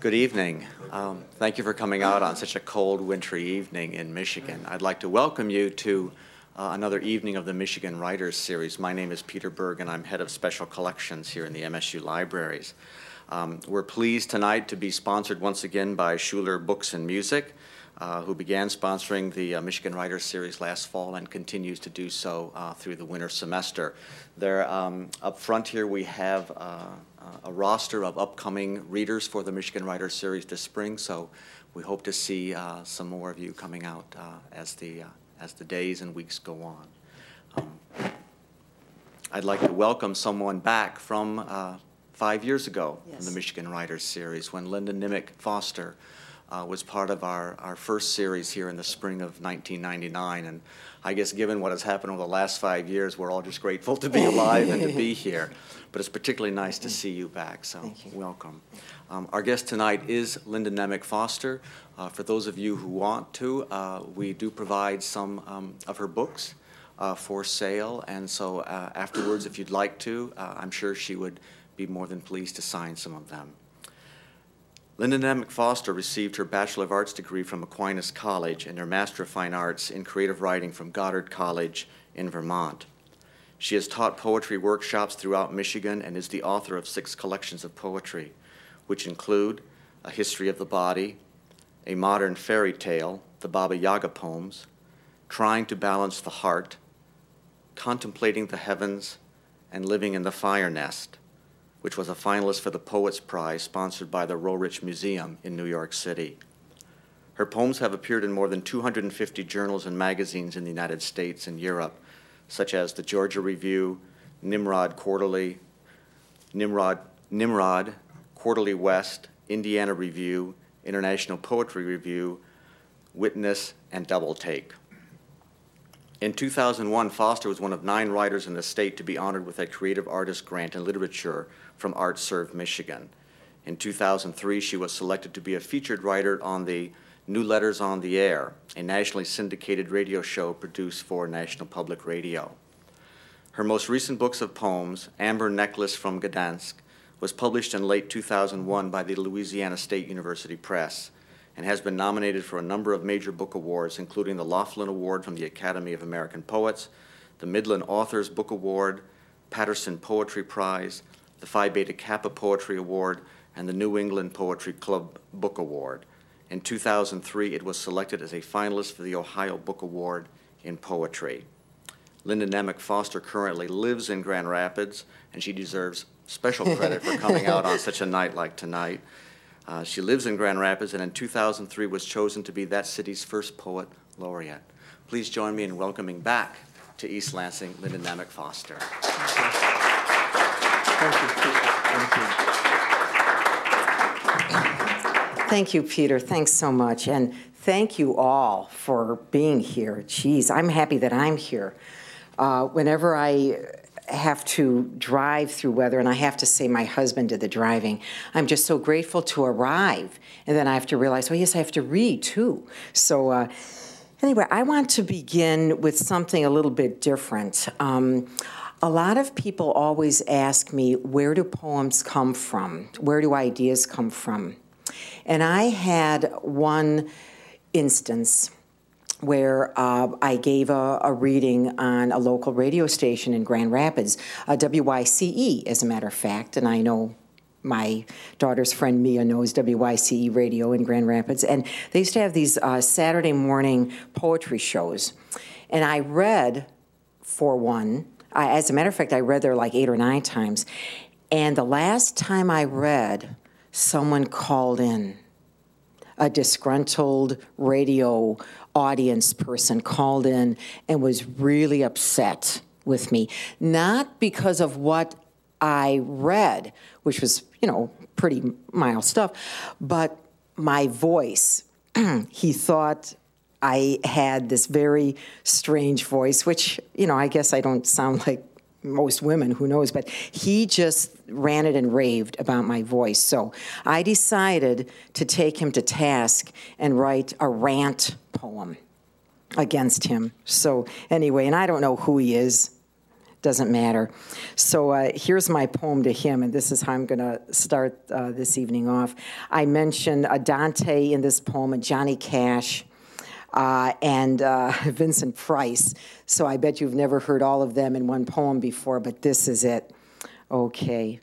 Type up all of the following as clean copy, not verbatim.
Good evening. Thank you for coming out on such a cold, wintry evening in Michigan. I'd like to welcome you to another evening of the Michigan Writers Series. My name is Peter Berg, and I'm head of special collections here in the MSU Libraries. We're pleased tonight to be sponsored once again by Schuler Books and Music, who began sponsoring the Michigan Writers Series last fall and continues to do so through the winter semester. There, up front here, we have a roster of upcoming readers for the Michigan Writers Series this spring, so we hope to see some more of you coming out as the days and weeks go on. I'd like to welcome someone back from 5 years ago in the Michigan Writers Series when Linda Nimick Foster was part of our first series here in the spring of 1999. And I guess given what has happened over the last 5 years, we're all just grateful to be alive and to be here. But it's particularly nice to see you back, so welcome. Our guest tonight is Linda Nimick Foster. For those of you who want to, we do provide some of her books for sale, and so afterwards, if you'd like to, I'm sure she would be more than pleased to sign some of them. Linda Nimick Foster received her Bachelor of Arts degree from Aquinas College and her Master of Fine Arts in Creative Writing from Goddard College in Vermont. She has taught poetry workshops throughout Michigan and is the author of 6 collections of poetry, which include A History of the Body, A Modern Fairy Tale, the Baba Yaga Poems, Trying to Balance the Heart, Contemplating the Heavens, and Living in the Fire Nest, which was a finalist for the Poets Prize sponsored by the Roerich Museum in New York City. Her poems have appeared in more than 250 journals and magazines in the United States and Europe, such as the Georgia Review, Nimrod Quarterly West, Indiana Review, International Poetry Review, Witness, and Double Take. In 2001, Foster was one of 9 writers in the state to be honored with a Creative Artist Grant in Literature from ArtServe Michigan. In 2003, she was selected to be a featured writer on the New Letters on the Air, a nationally syndicated radio show produced for National Public Radio. Her most recent books of poems, Amber Necklace from Gdansk, was published in late 2001 by the Louisiana State University Press and has been nominated for a number of major book awards, including the Laughlin Award from the Academy of American Poets, the Midland Authors Book Award, Patterson Poetry Prize, the Phi Beta Kappa Poetry Award, and the New England Poetry Club Book Award. In 2003, it was selected as a finalist for the Ohio Book Award in Poetry. Linda Nimick Foster currently lives in Grand Rapids, and she deserves special credit for coming out on such a night like tonight. She lives in Grand Rapids, and in 2003 was chosen to be that city's first poet laureate. Please join me in welcoming back to East Lansing, Linda Nimick Foster. Thank you, Peter. Thank you, Peter. Thanks so much. And thank you all for being here. Geez, I'm happy that I'm here. Whenever I have to drive through weather, and I have to say my husband did the driving, I'm just so grateful to arrive. And then I have to realize, oh, yes, I have to read, too. So anyway, I want to begin with something a little bit different. A lot of people always ask me, where do poems come from? Where do ideas come from? And I had one instance where I gave a reading on a local radio station in Grand Rapids, WYCE, as a matter of fact, and I know my daughter's friend Mia knows WYCE radio in Grand Rapids, and they used to have these Saturday morning poetry shows, and I read for one. As a matter of fact, I read there like 8 or 9 times, and the last time I read, someone called in. A disgruntled radio audience person called in and was really upset with me. Not because of what I read, which was, pretty mild stuff, but my voice. He thought I had this very strange voice, which, I guess I don't sound like most women, who knows, but he just ranted and raved about my voice. So I decided to take him to task and write a rant poem against him. So anyway, and I don't know who he is, doesn't matter. So here's my poem to him, and this is how I'm going to start this evening off. I mentioned Dante in this poem, and Johnny Cash, and Vincent Price. So I bet you've never heard all of them in one poem before, but this is it. Okay.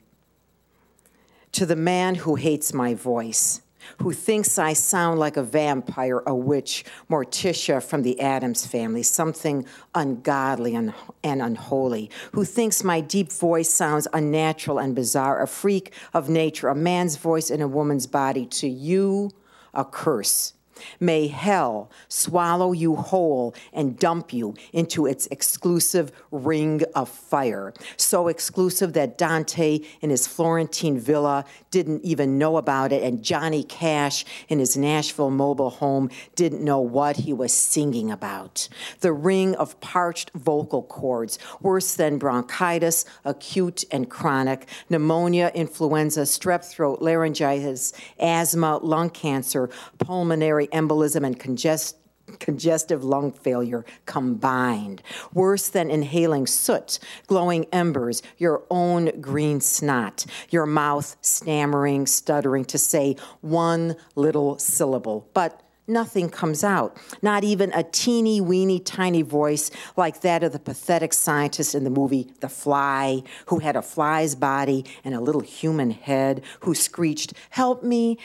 To the man who hates my voice, who thinks I sound like a vampire, a witch, Morticia from the Addams family, something ungodly and unholy, who thinks my deep voice sounds unnatural and bizarre, a freak of nature, a man's voice in a woman's body, to you, a curse. May hell swallow you whole and dump you into its exclusive ring of fire. So exclusive that Dante in his Florentine villa didn't even know about it, and Johnny Cash in his Nashville mobile home didn't know what he was singing about. The ring of parched vocal cords, worse than bronchitis, acute and chronic, pneumonia, influenza, strep throat, laryngitis, asthma, lung cancer, pulmonary embolism, and congestive lung failure combined. Worse than inhaling soot, glowing embers, your own green snot, your mouth stammering, stuttering to say one little syllable, but nothing comes out, not even a teeny weeny tiny voice like that of the pathetic scientist in the movie The Fly, who had a fly's body and a little human head, who screeched, help me,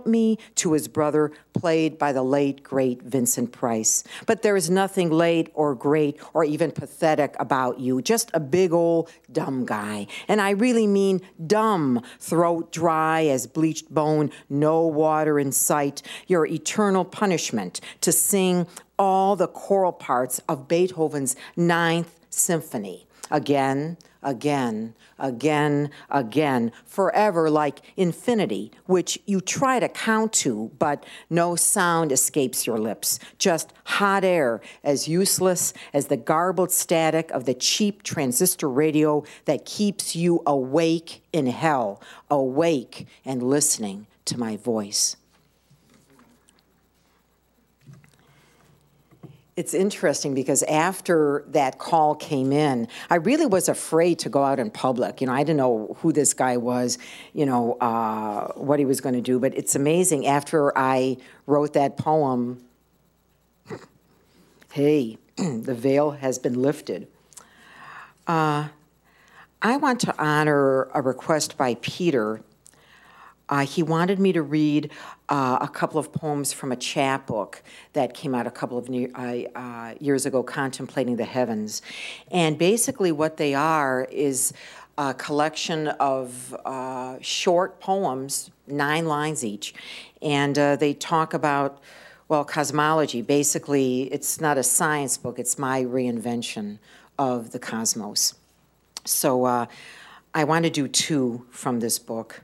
to his brother, played by the late, great Vincent Price. But there is nothing late or great or even pathetic about you, just a big old dumb guy. And I really mean dumb, throat dry as bleached bone, no water in sight, your eternal punishment to sing all the choral parts of Beethoven's Ninth Symphony. Again, again, again, again, forever like infinity, which you try to count to, but no sound escapes your lips. Just hot air, as useless as the garbled static of the cheap transistor radio that keeps you awake in hell, awake and listening to my voice. It's interesting because after that call came in, I really was afraid to go out in public. I didn't know who this guy was, what he was going to do. But it's amazing. After I wrote that poem, hey, the veil has been lifted. I want to honor a request by Peter. He wanted me to read a couple of poems from a chapbook that came out a couple of years ago, Contemplating the Heavens. And basically what they are is a collection of short poems, 9 lines each. And they talk about, cosmology. Basically, it's not a science book. It's my reinvention of the cosmos. So I want to do 2 from this book.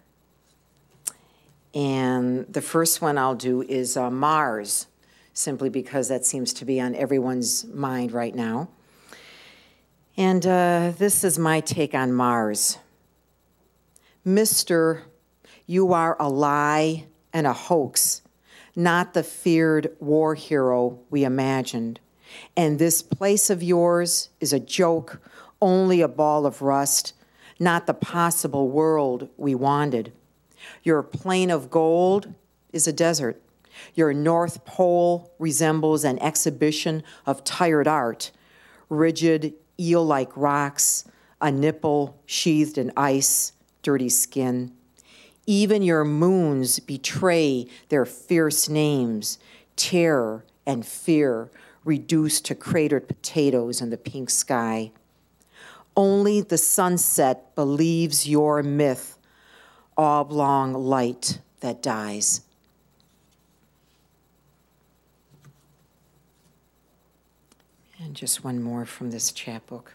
And the first one I'll do is Mars, simply because that seems to be on everyone's mind right now. And this is my take on Mars. Mister, you are a lie and a hoax, not the feared war hero we imagined. And this place of yours is a joke, only a ball of rust, not the possible world we wanted. Your plain of gold is a desert. Your North Pole resembles an exhibition of tired art, rigid, eel-like rocks, a nipple sheathed in ice, dirty skin. Even your moons betray their fierce names, terror and fear reduced to cratered potatoes in the pink sky. Only the sunset believes your myth, oblong light that dies. And just one more from this chapbook.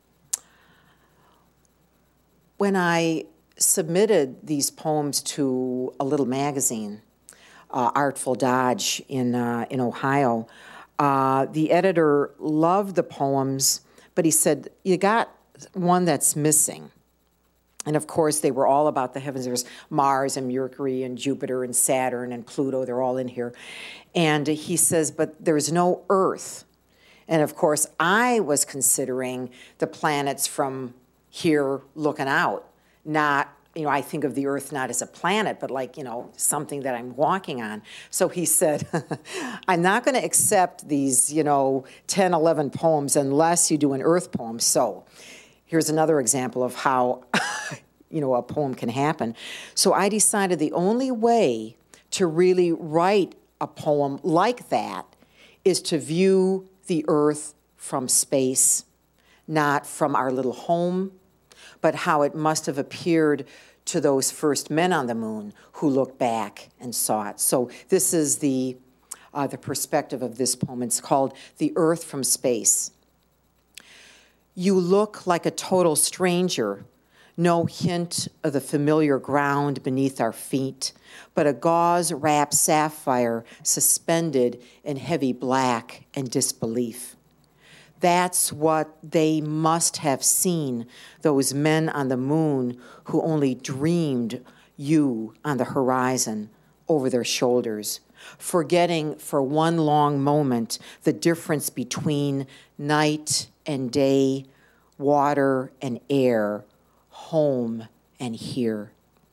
When I submitted these poems to a little magazine, Artful Dodge in Ohio, the editor loved the poems, but he said, you got one that's missing. And of course, they were all about the heavens. There's Mars and Mercury and Jupiter and Saturn and Pluto. They're all in here. And he says, but there's no Earth. And of course, I was considering the planets from here looking out, not, I think of the Earth not as a planet, but like, something that I'm walking on. So he said, I'm not going to accept these, 10, 11 poems unless you do an Earth poem. So here's another example of how, a poem can happen. So I decided the only way to really write a poem like that is to view the Earth from space, not from our little home, but how it must have appeared to those first men on the moon who looked back and saw it. So this is the perspective of this poem. It's called The Earth from Space. You look like a total stranger, no hint of the familiar ground beneath our feet, but a gauze-wrapped sapphire suspended in heavy black and disbelief. That's what they must have seen, those men on the moon who only dreamed you on the horizon over their shoulders, forgetting for one long moment the difference between night and day, water and air, home and here.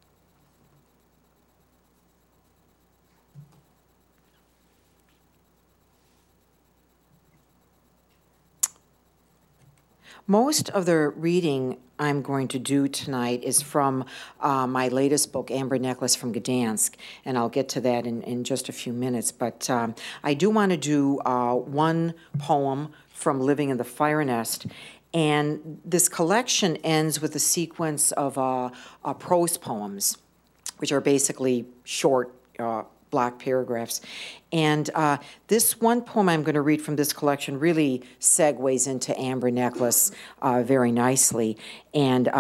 Most of the reading I'm going to do tonight is from my latest book, Amber Necklace from Gdansk, and I'll get to that in just a few minutes. But I do want to do one poem from Living in the Fire Nest, and this collection ends with a sequence of prose poems, which are basically short block paragraphs. And this one poem I'm going to read from this collection really segues into Amber Necklace very nicely. And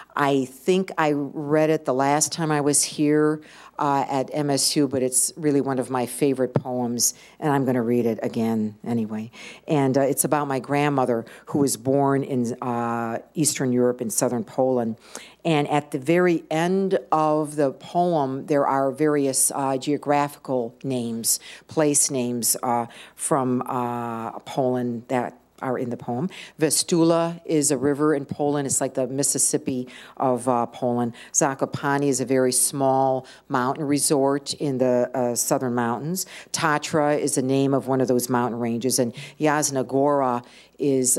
I think I read it the last time I was here at MSU, but it's really one of my favorite poems, and I'm going to read it again anyway. And it's about my grandmother, who was born in Eastern Europe in southern Poland. And at the very end of the poem, there are various geographical names, place names from Poland that are in the poem. Vistula is a river in Poland. It's like the Mississippi of Poland. Zakopane is a very small mountain resort in the southern mountains. Tatra is the name of one of those mountain ranges. And Jasna Gora is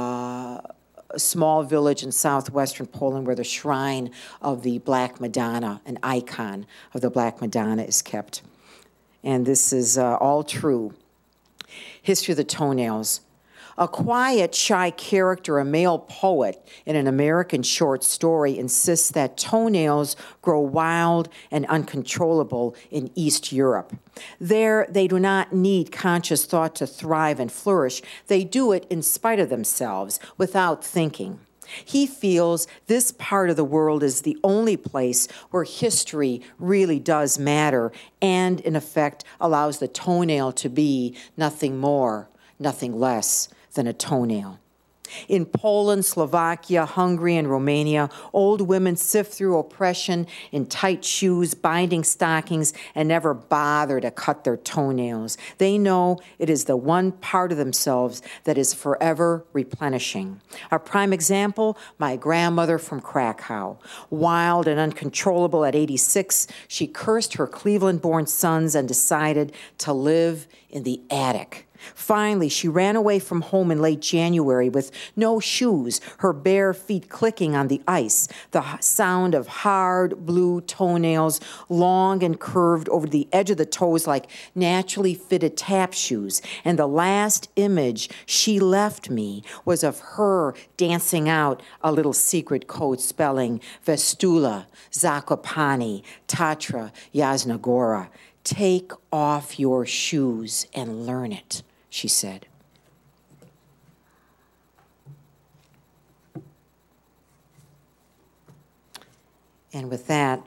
a small village in southwestern Poland where the shrine of the Black Madonna, an icon of the Black Madonna, is kept. And this is all true. History of the toenails. A quiet, shy character, a male poet in an American short story, insists that toenails grow wild and uncontrollable in East Europe. There, they do not need conscious thought to thrive and flourish. They do it in spite of themselves, without thinking. He feels this part of the world is the only place where history really does matter and, in effect, allows the toenail to be nothing more, nothing less than a toenail. In Poland, Slovakia, Hungary, and Romania, old women sift through oppression in tight shoes, binding stockings, and never bother to cut their toenails. They know it is the one part of themselves that is forever replenishing. A prime example, my grandmother from Krakow. Wild and uncontrollable at 86, she cursed her Cleveland-born sons and decided to live in the attic. Finally, she ran away from home in late January with no shoes, her bare feet clicking on the ice, the sound of hard blue toenails, long and curved over the edge of the toes like naturally fitted tap shoes. And the last image she left me was of her dancing out a little secret code spelling Vistula, Zakopane, Tatra, Jasna Gora. Take off your shoes and learn it, she said. And with that,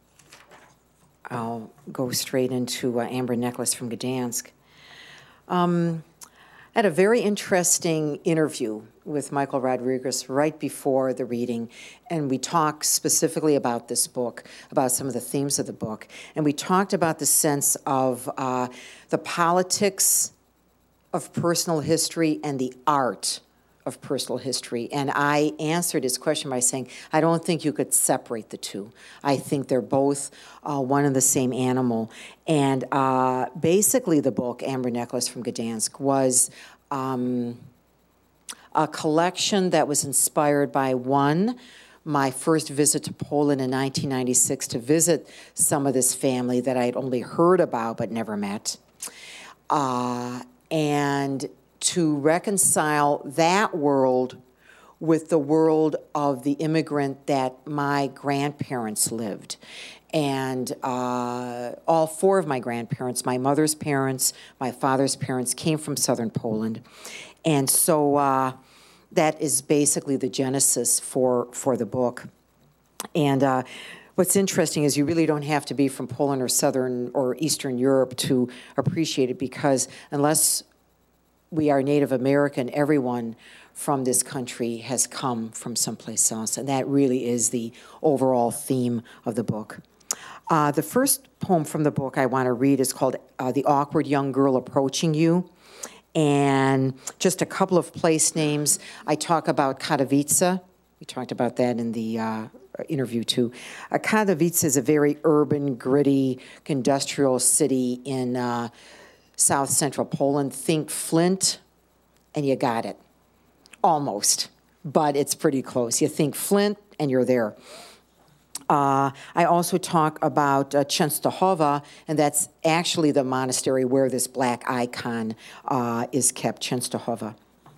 I'll go straight into Amber Necklace from Gdansk. I had a very interesting interview with Michael Rodriguez right before the reading, and we talked specifically about this book, about some of the themes of the book, and we talked about the sense of the politics of personal history and the art of personal history. And I answered his question by saying, I don't think you could separate the two. I think they're both one and the same animal. And basically the book, Amber Necklace from Gdansk, was a collection that was inspired by my first visit to Poland in 1996 to visit some of this family that I'd only heard about but never met. And to reconcile that world with the world of the immigrant that my grandparents lived. And all four of my grandparents, my mother's parents, my father's parents, came from southern Poland. And so that is basically the genesis for the book. And what's interesting is you really don't have to be from Poland or southern or Eastern Europe to appreciate it, because unless we are Native American, everyone from this country has come from someplace else. And that really is the overall theme of the book. The first poem from the book I want to read is called The Awkward Young Girl Approaching You. And just a couple of place names. I talk about Katowice. We talked about that in the interview too. Katowice is a very urban, gritty, industrial city in south central Poland. Think Flint, and you got it. Almost, but it's pretty close. You think Flint, and you're there. I also talk about Częstochowa, and that's actually the monastery where this black icon is kept, Częstochowa.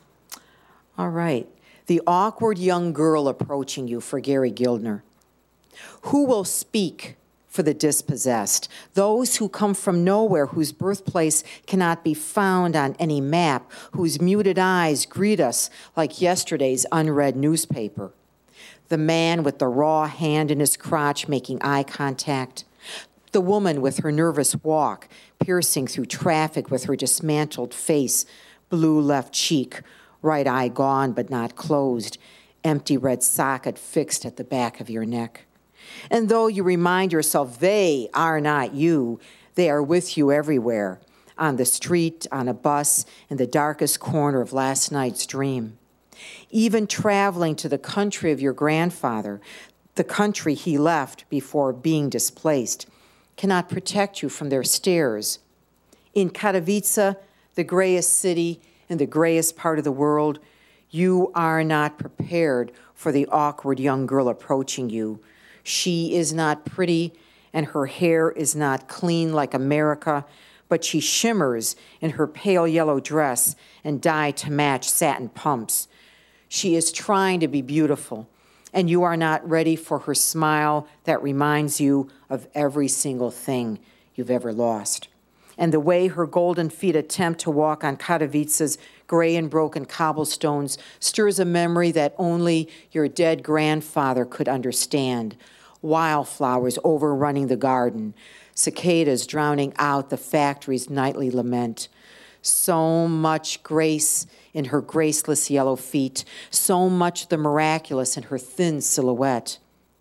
All right. The Awkward Young Girl Approaching You, for Gary Gildner. Who will speak for the dispossessed, those who come from nowhere, whose birthplace cannot be found on any map, whose muted eyes greet us like yesterday's unread newspaper? The man with the raw hand in his crotch making eye contact. The woman with her nervous walk, piercing through traffic with her dismantled face, blue left cheek, right eye gone but not closed, empty red socket fixed at the back of your neck. And though you remind yourself they are not you, they are with you everywhere, on the street, on a bus, in the darkest corner of last night's dream. Even traveling to the country of your grandfather, the country he left before being displaced, cannot protect you from their stares. In Katowice, the grayest city in the grayest part of the world, you are not prepared for the awkward young girl approaching you. She is not pretty, and her hair is not clean like America, but she shimmers in her pale yellow dress and dyed to match satin pumps. She is trying to be beautiful, and you are not ready for her smile that reminds you of every single thing you've ever lost. And the way her golden feet attempt to walk on Katowice's gray and broken cobblestones stirs a memory that only your dead grandfather could understand. Wildflowers overrunning the garden, cicadas drowning out the factory's nightly lament. So much grace in her graceless yellow feet, so much the miraculous in her thin silhouette.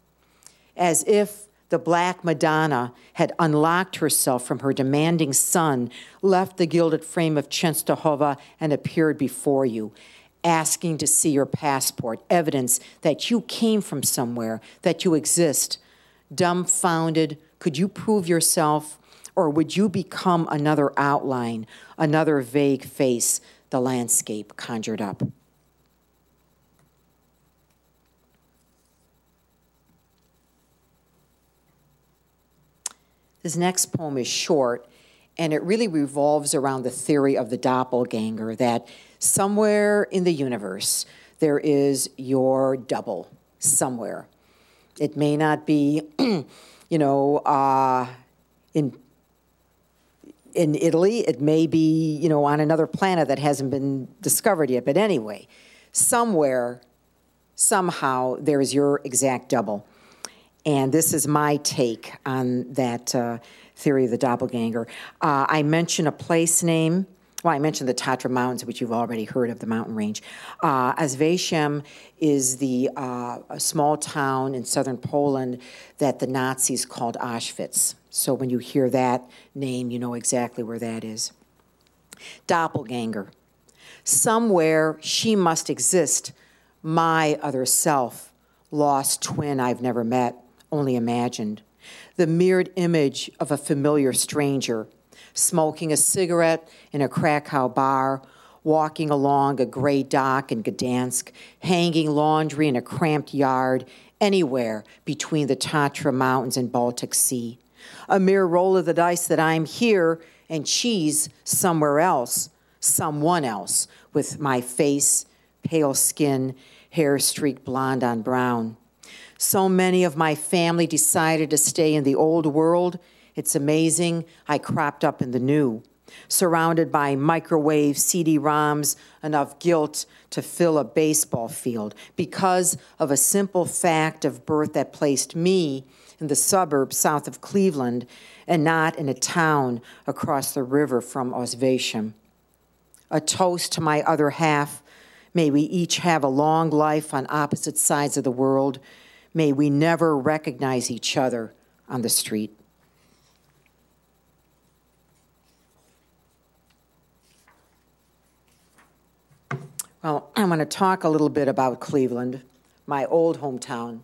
As if the Black Madonna had unlocked herself from her demanding son, left the gilded frame of Częstochowa, and appeared before you, asking to see your passport, evidence that you came from somewhere, that you exist. Dumbfounded, could you prove yourself, or would you become another outline, another vague face the landscape conjured up? This next poem is short, and it really revolves around the theory of the doppelganger, that somewhere in the universe there is your double somewhere. It may not be, in Italy. It may be, on another planet that hasn't been discovered yet. But anyway, somewhere, somehow, there is your exact double. And this is my take on that theory of the doppelganger. I mention a place name. Well, I mentioned the Tatra Mountains, which you've already heard of, the mountain range. Oswiecim is a small town in southern Poland that the Nazis called Auschwitz. So when you hear that name, you know exactly where that is. Doppelganger. Somewhere she must exist, my other self, lost twin I've never met, only imagined. The mirrored image of a familiar stranger, smoking a cigarette in a Krakow bar, walking along a gray dock in Gdansk, hanging laundry in a cramped yard, anywhere between the Tatra Mountains and Baltic Sea. A mere roll of the dice that I'm here and she's somewhere else, someone else, with my face, pale skin, hair streaked blonde on brown. So many of my family decided to stay in the old world. It's amazing I cropped up in the new, surrounded by microwave CD-ROMs, enough guilt to fill a baseball field because of a simple fact of birth that placed me in the suburbs south of Cleveland and not in a town across the river from Oswiecim. A toast to my other half. May we each have a long life on opposite sides of the world. May we never recognize each other on the street. Well, I want to talk a little bit about Cleveland, my old hometown.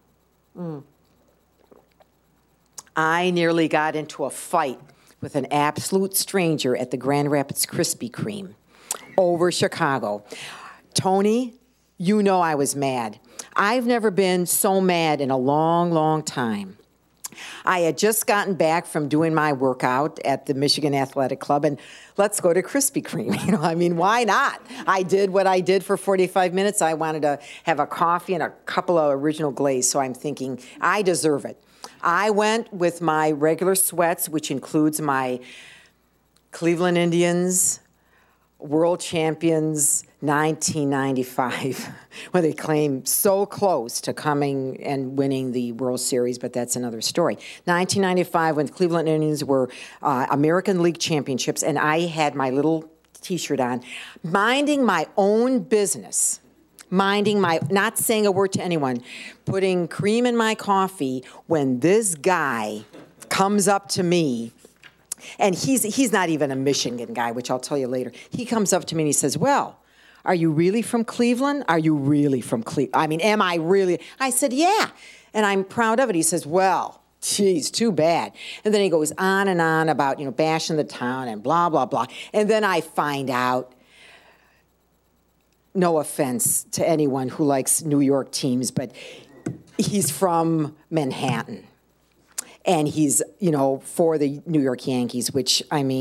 I nearly got into a fight with an absolute stranger at the Grand Rapids Krispy Kreme over Chicago. Tony, you know I was mad. I've never been so mad in a long, long time. I had just gotten back from doing my workout at the Michigan Athletic Club, and let's go to Krispy Kreme. Why not? I did what I did for 45 minutes. I wanted to have a coffee and a couple of original glaze, so I'm thinking, I deserve it. I went with my regular sweats, which includes my Cleveland Indians, world champions, 1995, when they came so close to coming and winning the World Series, but that's another story. 1995, when the Cleveland Indians were American League championships, and I had my little T-shirt on, minding my own business, not saying a word to anyone, putting cream in my coffee when this guy comes up to me. And he's not even a Michigan guy, which I'll tell you later. He comes up to me and he says, well, are you really from Cleveland? Are you really from Cleveland? Am I really? I said, yeah. And I'm proud of it. He says, well, geez, too bad. And then he goes on and on about, bashing the town and blah, blah, blah. And then I find out, no offense to anyone who likes New York teams, but he's from Manhattan. And he's, for the New York Yankees, which,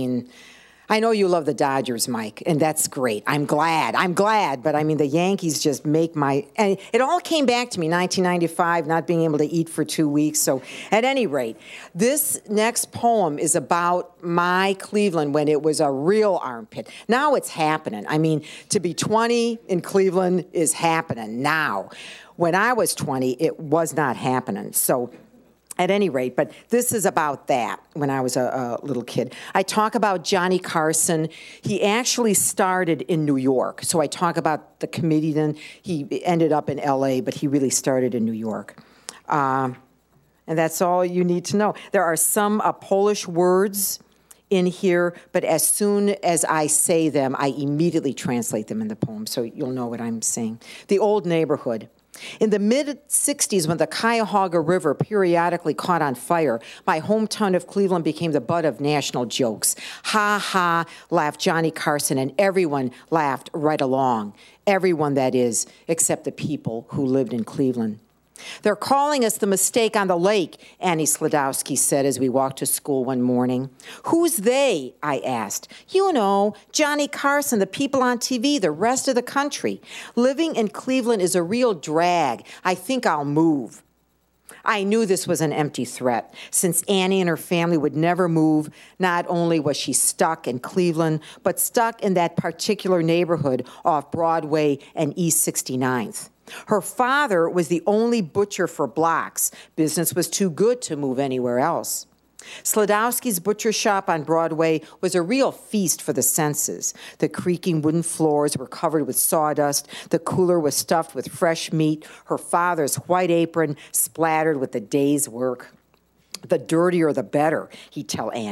I know you love the Dodgers, Mike, and that's great. I'm glad, but the Yankees just make and it all came back to me, 1995, not being able to eat for 2 weeks. So at any rate, this next poem is about my Cleveland when it was a real armpit. Now it's happening. To be 20 in Cleveland is happening now. When I was 20, it was not happening. So at any rate, but this is about that when I was a little kid. I talk about Johnny Carson. He actually started in New York. So I talk about the comedian. He ended up in L.A., but he really started in New York. And that's all you need to know. There are some Polish words in here, but as soon as I say them, I immediately translate them in the poem, so you'll know what I'm saying. The old neighborhood. In the mid-'60s, when the Cuyahoga River periodically caught on fire, my hometown of Cleveland became the butt of national jokes. Ha, ha, laughed Johnny Carson, and everyone laughed right along. Everyone, that is, except the people who lived in Cleveland. They're calling us the mistake on the lake, Annie Sladowski said as we walked to school one morning. Who's they? I asked. Johnny Carson, the people on TV, the rest of the country. Living in Cleveland is a real drag. I think I'll move. I knew this was an empty threat. Since Annie and her family would never move, not only was she stuck in Cleveland, but stuck in that particular neighborhood off Broadway and East 69th. Her father was the only butcher for blocks. Business was too good to move anywhere else. Sladowski's butcher shop on Broadway was a real feast for the senses. The creaking wooden floors were covered with sawdust. The cooler was stuffed with fresh meat. Her father's white apron splattered with the day's work. The dirtier, the better, he'd tell Annie.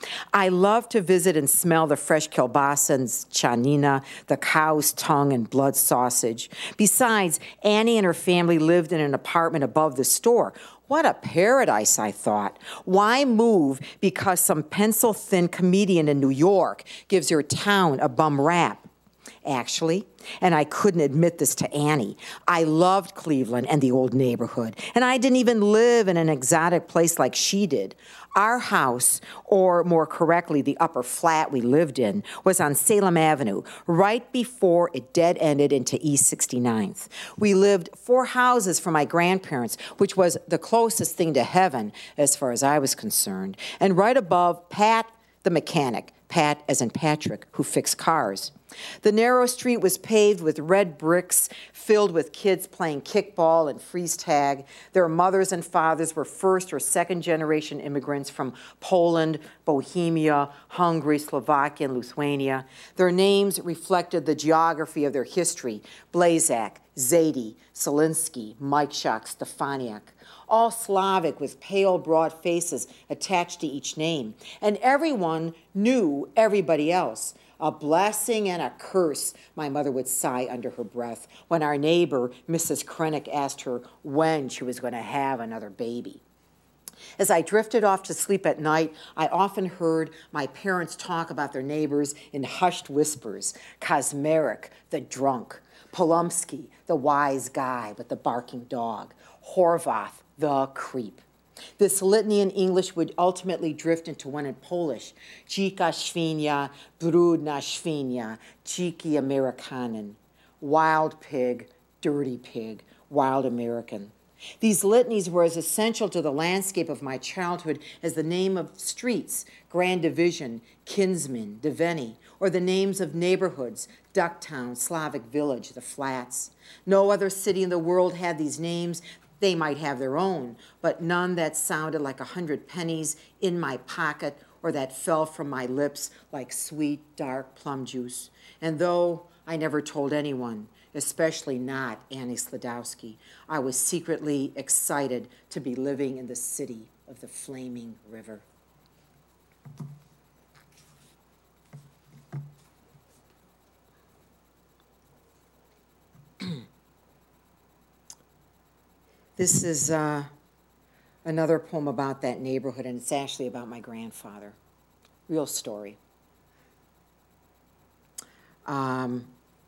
I love to visit and smell the fresh kielbasa and chanina, the cow's tongue and blood sausage. Besides, Annie and her family lived in an apartment above the store. What a paradise, I thought. Why move because some pencil-thin comedian in New York gives your town a bum rap? Actually, and I couldn't admit this to Annie, I loved Cleveland and the old neighborhood, and I didn't even live in an exotic place like she did. Our house, or more correctly, the upper flat we lived in, was on Salem Avenue, right before it dead-ended into East 69th. We lived 4 houses from my grandparents, which was the closest thing to heaven as far as I was concerned, and right above Pat, the mechanic, Pat as in Patrick, who fixed cars. The narrow street was paved with red bricks filled with kids playing kickball and freeze tag. Their mothers and fathers were first or second generation immigrants from Poland, Bohemia, Hungary, Slovakia, and Lithuania. Their names reflected the geography of their history: Blazak, Zadie, Solinsky, Majchak, Stefaniak. All Slavic with pale, broad faces attached to each name. And everyone knew everybody else. A blessing and a curse, my mother would sigh under her breath when our neighbor, Mrs. Krennick, asked her when she was going to have another baby. As I drifted off to sleep at night, I often heard my parents talk about their neighbors in hushed whispers. Kazmarek, the drunk. Polomsky, the wise guy with the barking dog. Horvath, the creep. This litany in English would ultimately drift into one in Polish. Dzika świnia, brudna świnia, dziki Amerykanin. Wild pig, dirty pig, wild American. These litanies were as essential to the landscape of my childhood as the name of streets, Grand Division, Kinsman, Deveni, or the names of neighborhoods, Ducktown, Slavic Village, the Flats. No other city in the world had these names. They might have their own, but none that sounded like 100 pennies in my pocket or that fell from my lips like sweet, dark plum juice. And though I never told anyone, especially not Annie Sladowski, I was secretly excited to be living in the city of the flaming river. This is another poem about that neighborhood, and it's actually about my grandfather. Real story. Some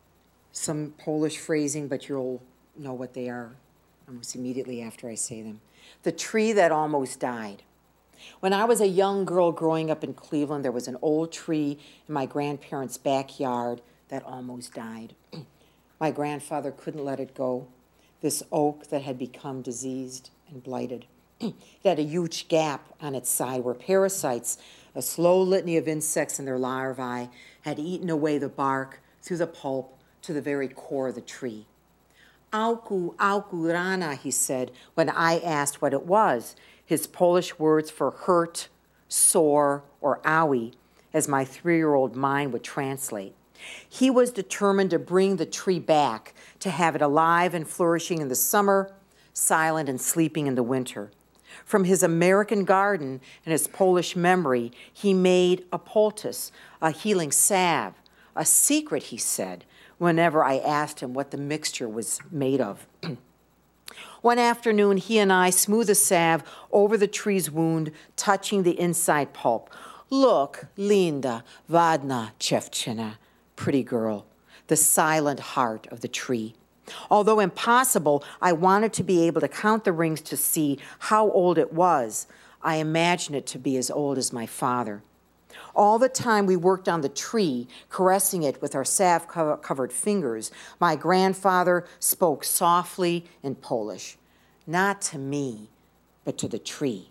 Polish phrasing, but you'll know what they are almost immediately after I say them. The tree that almost died. When I was a young girl growing up in Cleveland, there was an old tree in my grandparents' backyard that almost died. My grandfather couldn't let it go. This oak that had become diseased and blighted. It had a huge gap on its side where parasites, a slow litany of insects and their larvae, had eaten away the bark through the pulp to the very core of the tree. Auku, auku rana, he said when I asked what it was, his Polish words for hurt, sore, or owie, as my 3-year-old mind would translate. He was determined to bring the tree back, to have it alive and flourishing in the summer, silent and sleeping in the winter. From his American garden and his Polish memory, he made a poultice, a healing salve, a secret, he said, whenever I asked him what the mixture was made of. One afternoon, he and I smoothed the salve over the tree's wound, touching the inside pulp. Look, Linda, Vadna, Chevchina, pretty girl, the silent heart of the tree. Although impossible, I wanted to be able to count the rings to see how old it was. I imagined it to be as old as my father. All the time we worked on the tree, caressing it with our salve-covered fingers, my grandfather spoke softly in Polish, not to me, but to the tree.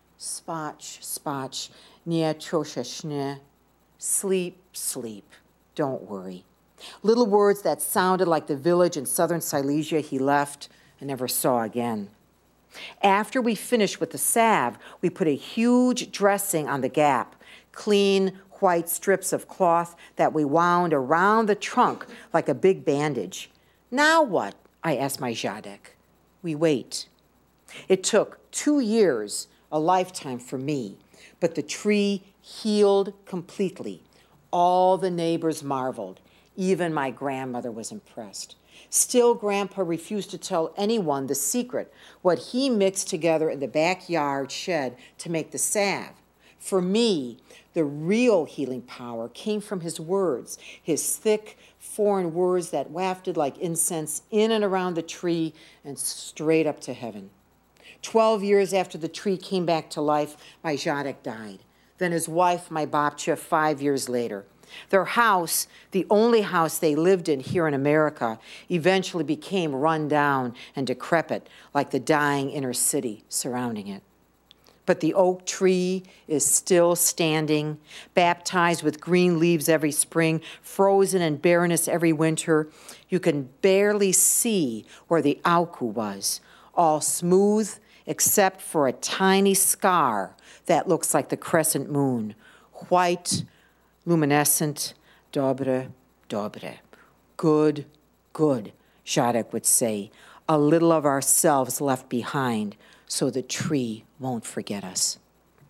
Spać, spać, nie troszeczkę. Sleep, sleep. Don't worry. Little words that sounded like the village in southern Silesia he left and never saw again. After we finished with the salve, we put a huge dressing on the gap, clean white strips of cloth that we wound around the trunk like a big bandage. Now what? I asked my Jadek. We wait. It took 2 years, a lifetime for me, But the tree healed completely. All the neighbors marveled. Even my grandmother was impressed. Still, Grandpa refused to tell anyone the secret, what he mixed together in the backyard shed to make the salve. For me, the real healing power came from his words, his thick, foreign words that wafted like incense in and around the tree and straight up to heaven. 12 years after the tree came back to life, my Jadek died. Then his wife, my Babcha, 5 years later. Their house, the only house they lived in here in America, eventually became run down and decrepit like the dying inner city surrounding it. But the oak tree is still standing, baptized with green leaves every spring, frozen in barrenness every winter. You can barely see where the auku was, all smooth except for a tiny scar that looks like the crescent moon, white, luminescent, dobre, dobre. Good, good, Jadek would say, a little of ourselves left behind so the tree won't forget us.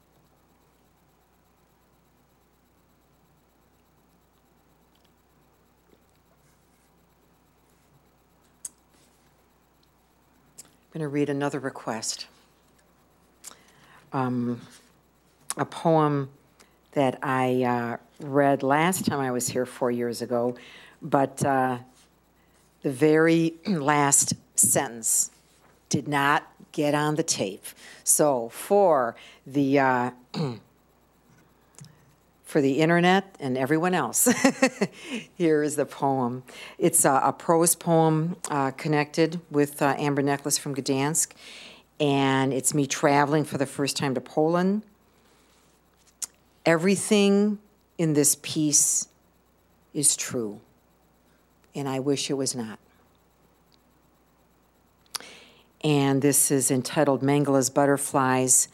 I'm going to read another request. A poem that I read last time I was here 4 years ago, but the very last sentence did not get on the tape. So for the internet and everyone else, here is the poem. It's a prose poem connected with Amber Necklace from Gdansk, and it's me traveling for the first time to Poland. Everything in this piece is true, and I wish it was not. And this is entitled Mengele's Butterflies.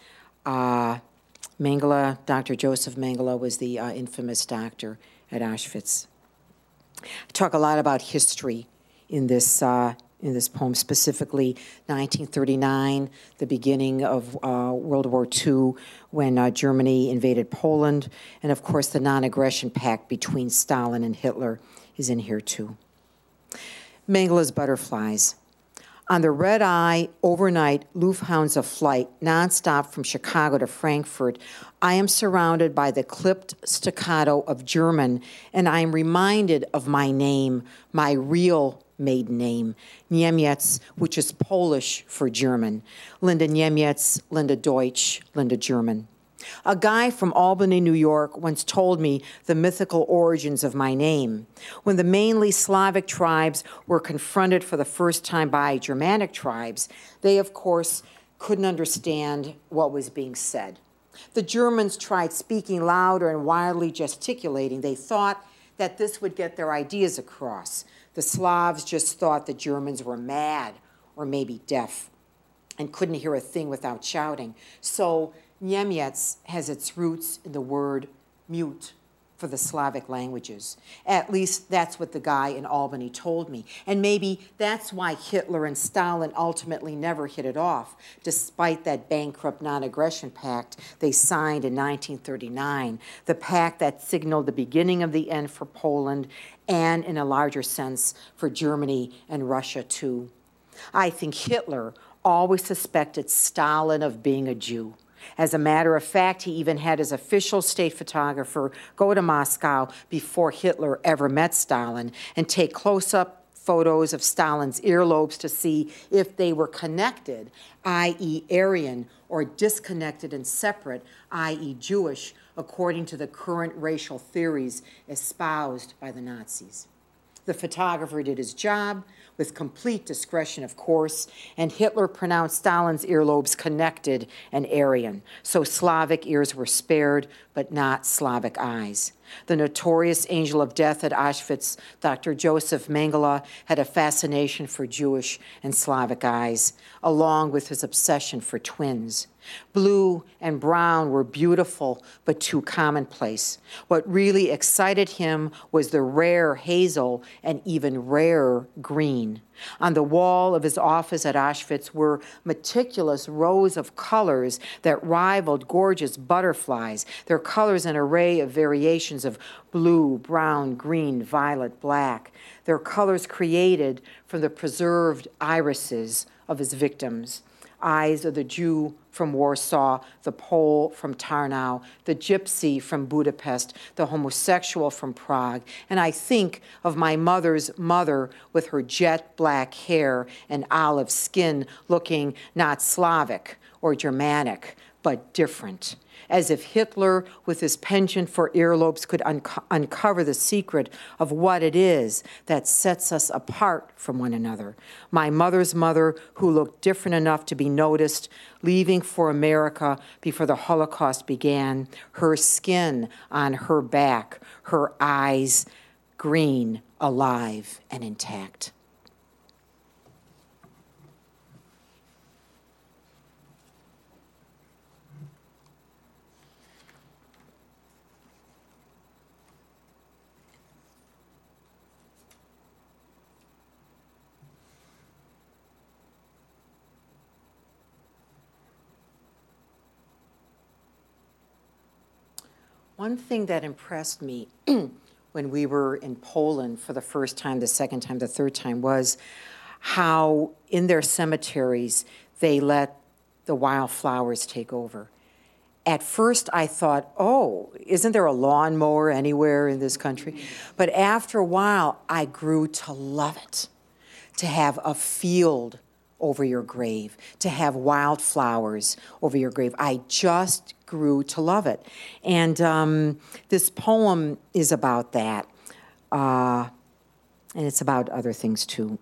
Mengele, Dr. Joseph Mengele, was the infamous doctor at Auschwitz. I talk a lot about history in this poem, specifically 1939, the beginning of World War II, when Germany invaded Poland, and of course the non-aggression pact between Stalin and Hitler is in here too. Mengele's Butterflies. On the red-eye overnight Lufthansa flight nonstop from Chicago to Frankfurt, I am surrounded by the clipped staccato of German, and I am reminded of my name, my real maiden name, Niemiec, which is Polish for German. Linda Niemiec, Linda Deutsch, Linda German. A guy from Albany, New York, once told me the mythical origins of my name. When the mainly Slavic tribes were confronted for the first time by Germanic tribes, they, of course, couldn't understand what was being said. The Germans tried speaking louder and wildly gesticulating. They thought that this would get their ideas across. The Slavs just thought the Germans were mad or maybe deaf and couldn't hear a thing without shouting. So Niemiec has its roots in the word mute for the Slavic languages. At least that's what the guy in Albany told me. And maybe that's why Hitler and Stalin ultimately never hit it off, despite that bankrupt non-aggression pact they signed in 1939, the pact that signaled the beginning of the end for Poland and, in a larger sense, for Germany and Russia too. I think Hitler always suspected Stalin of being a Jew. As a matter of fact, he even had his official state photographer go to Moscow before Hitler ever met Stalin and take close-up photos of Stalin's earlobes to see if they were connected, i.e. Aryan, or disconnected and separate, i.e. Jewish, according to the current racial theories espoused by the Nazis. The photographer did his job, with complete discretion, of course, and Hitler pronounced Stalin's earlobes connected and Aryan, so Slavic ears were spared, but not Slavic eyes. The notorious angel of death at Auschwitz, Dr. Joseph Mengele, had a fascination for Jewish and Slavic eyes, along with his obsession for twins. Blue and brown were beautiful, but too commonplace. What really excited him was the rare hazel and even rarer green. On the wall of his office at Auschwitz were meticulous rows of colors that rivaled gorgeous butterflies, their colors an array of variations of blue, brown, green, violet, black, their colors created from the preserved irises of his victims. Eyes of the Jew from Warsaw, the Pole from Tarnow, the Gypsy from Budapest, the homosexual from Prague. And I think of my mother's mother with her jet black hair and olive skin looking not Slavic or Germanic, but different. As if Hitler, with his penchant for earlobes, could uncover the secret of what it is that sets us apart from one another. My mother's mother, who looked different enough to be noticed, leaving for America before the Holocaust began, her skin on her back, her eyes green, alive, and intact. One thing that impressed me when we were in Poland for the first time, the second time, the third time, was how in their cemeteries they let the wildflowers take over. At first I thought, oh, isn't there a lawnmower anywhere in this country? But after a while, I grew to love it, to have a field over your grave, to have wildflowers over your grave. I just grew to love it. And this poem is about that. And it's about other things too.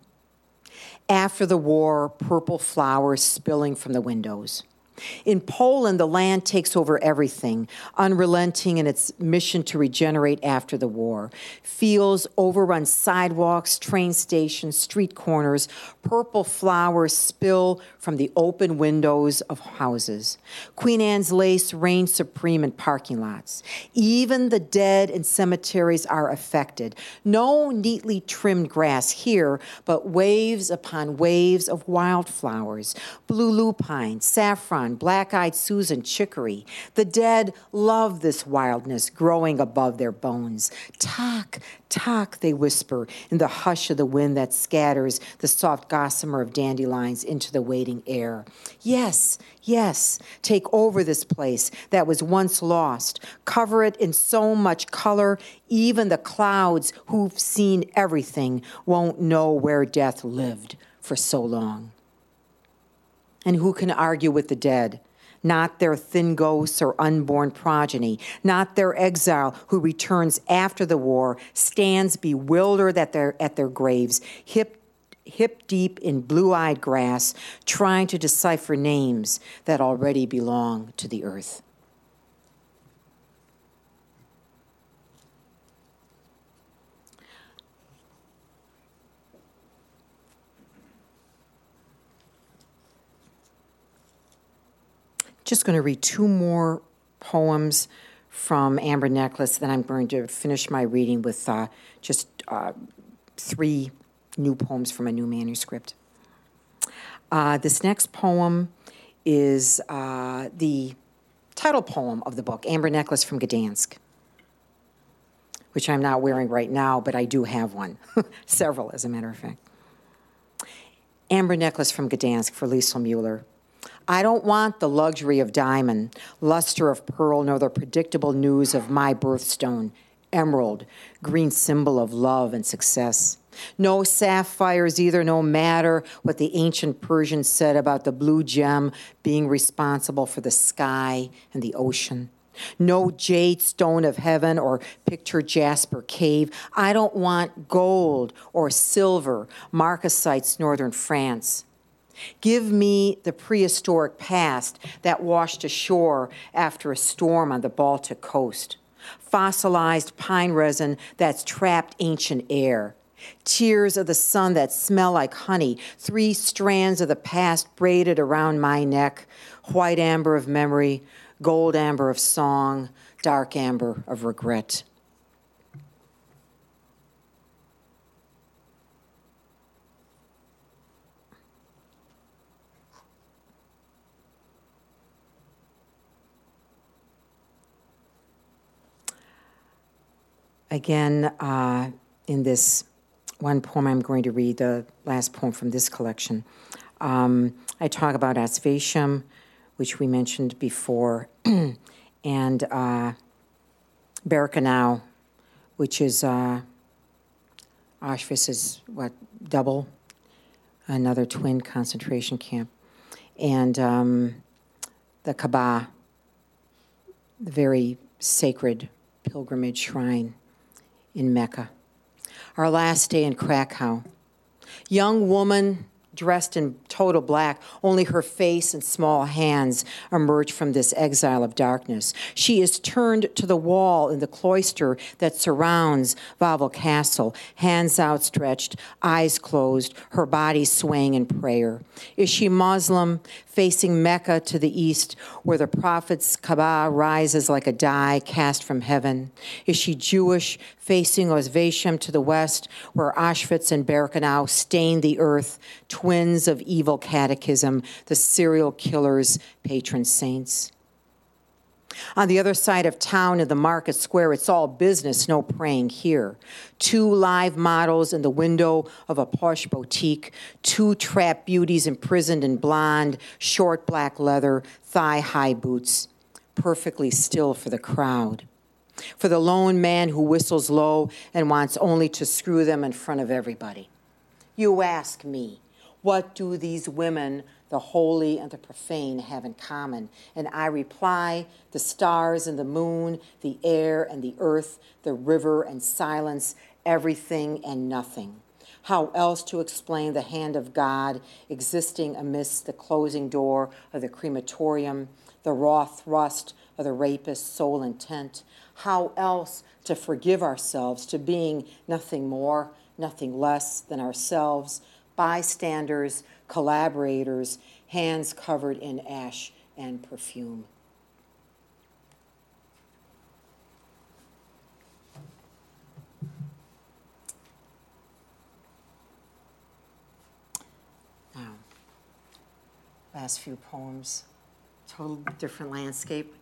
After the war, purple flowers spilling from the windows. In Poland, the land takes over everything, unrelenting in its mission to regenerate after the war. Fields overrun sidewalks, train stations, street corners. Purple flowers spill from the open windows of houses. Queen Anne's lace reigns supreme in parking lots. Even the dead in cemeteries are affected. No neatly trimmed grass here, but waves upon waves of wildflowers. Blue lupine, saffron, black-eyed Susan, chicory. The dead love this wildness growing above their bones. Tak, tak, they whisper in the hush of the wind that scatters the soft gossamer of dandelions into the waiting air. Yes, yes, take over this place that was once lost. Cover it in so much color, even the clouds who've seen everything won't know where death lived for so long. And who can argue with the dead? Not their thin ghosts or unborn progeny, not their exile who returns after the war, stands bewildered at their graves, hip deep in blue-eyed grass, trying to decipher names that already belong to the earth. Just going to read two more poems from Amber Necklace, then I'm going to finish my reading with just three new poems from a new manuscript. This next poem is the title poem of the book, Amber Necklace from Gdansk, which I'm not wearing right now, but I do have one, several as a matter of fact. Amber Necklace from Gdansk for Liesl Mueller. I don't want the luxury of diamond, luster of pearl, nor the predictable news of my birthstone, emerald, green symbol of love and success. No sapphires either, no matter what the ancient Persians said about the blue gem being responsible for the sky and the ocean. No jade stone of heaven or picture jasper cave. I don't want gold or silver, Marcasites, northern France. Give me the prehistoric past that washed ashore after a storm on the Baltic coast. Fossilized pine resin that's trapped ancient air. Tears of the sun that smell like honey, 3 strands of the past braided around my neck, white amber of memory, gold amber of song, dark amber of regret. Again, in this one poem I'm going to read, the last poem from this collection, I talk about Oswiecim, which we mentioned before, and Birkenau, which is Auschwitz is double, another twin concentration camp, and the Kaaba, the very sacred pilgrimage shrine in Mecca. Our last day in Krakow. Young woman dressed in total black, only her face and small hands emerge from this exile of darkness. She is turned to the wall in the cloister that surrounds Wawel Castle, hands outstretched, eyes closed, her body swaying in prayer. Is she Muslim, facing Mecca to the east, where the prophet's Kaaba rises like a die cast from heaven? Is she Jewish, facing Oswiecim to the west, where Auschwitz and Birkenau stain the earth, twins of evil catechism, the serial killer's patron saints? On the other side of town in the market square, it's all business, no praying here. 2 live models in the window of a posh boutique, 2 trap beauties imprisoned in blonde, short black leather, thigh-high boots, perfectly still for the crowd. For the lone man who whistles low and wants only to screw them in front of everybody. You ask me, what do these women, the holy and the profane, have in common? And I reply, the stars and the moon, the air and the earth, the river and silence, everything and nothing. How else to explain the hand of God existing amidst the closing door of the crematorium, the raw thrust of the rapist's sole intent? How else to forgive ourselves to being nothing more, nothing less than ourselves, bystanders, collaborators, hands covered in ash and perfume? Now, last few poems, total different landscape.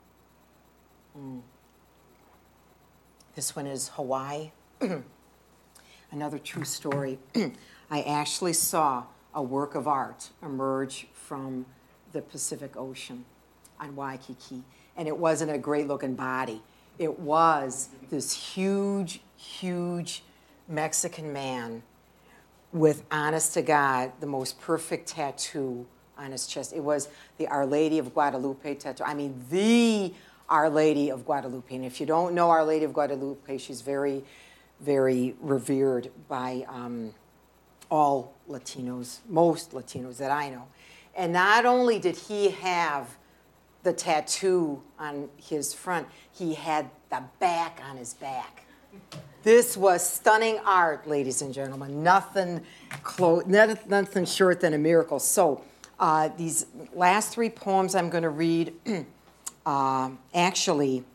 This one is Hawaii. Another true story. I actually saw a work of art emerge from the Pacific Ocean on Waikiki, and it wasn't a great-looking body. It was this huge, huge Mexican man with, honest to God, the most perfect tattoo on his chest. It was the Our Lady of Guadalupe tattoo. I mean, the Our Lady of Guadalupe. And if you don't know Our Lady of Guadalupe, she's very, very revered by all Latinos, most Latinos that I know. And not only did he have the tattoo on his front, he had the back on his back. This was stunning art, ladies and gentlemen. Nothing short than a miracle. So these last 3 poems I'm going to read actually